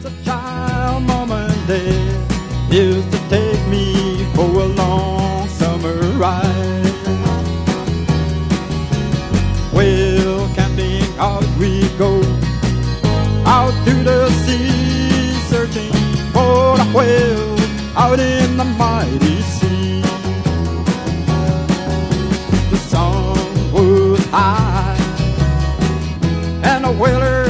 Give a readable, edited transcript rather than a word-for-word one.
as a child, Mama and Dad used to take me for a long summer ride. Well, camping out we go, out to the sea, searching for the whale out in the mighty sea. The sun was high and the whaler